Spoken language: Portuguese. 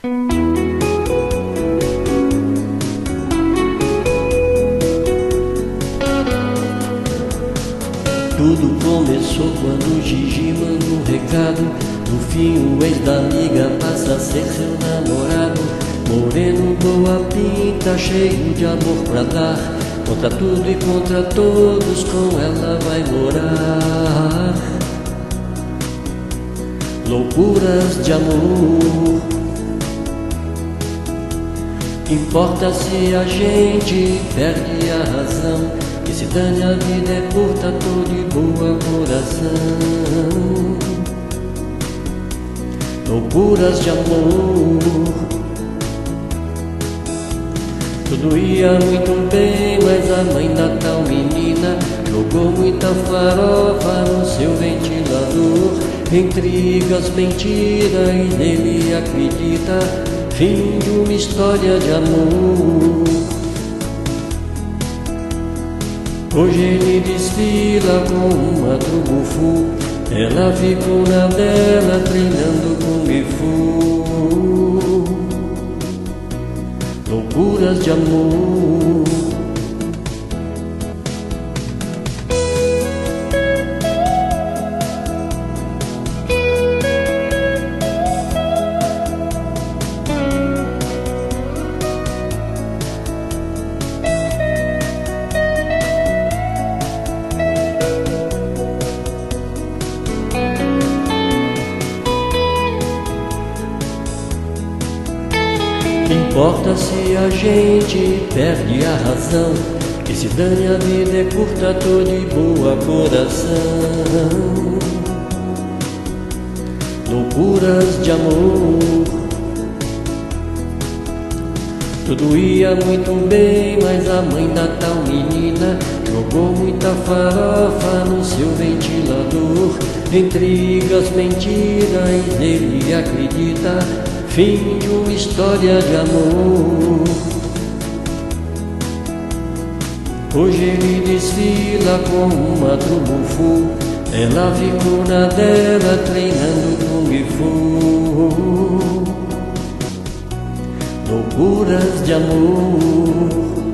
Tudo começou quando Gigi manda um recado. No fim o ex da amiga passa a ser seu namorado. Moreno, boa pinta, cheio de amor pra dar. Contra tudo e contra todos, com ela vai morar. Loucuras de amor. Importa se a gente perde a razão. Que se dane, a vida é curta, tô de boa coração. Loucuras de amor. Tudo ia muito bem, mas a mãe da tal menina jogou muita farofa no seu ventilador. Intrigas, mentiras, ele acredita. Fim de uma história de amor. Hoje ele desfila com uma Kung Fu. Ela ficou na dela treinando Kung Fu. Loucuras de amor. Importa se a gente perde a razão. Que se dane, a vida é curta, tô de boa coração. Loucuras de amor. Tudo ia muito bem, mas a mãe da tal menina jogou muita farofa no seu ventilador. Intrigas, mentiras, ele acredita. Fim de uma história de amor. Hoje ele desfila com uma Kung Fu. Ela ficou na dela treinando Kung Fu. Loucuras de amor.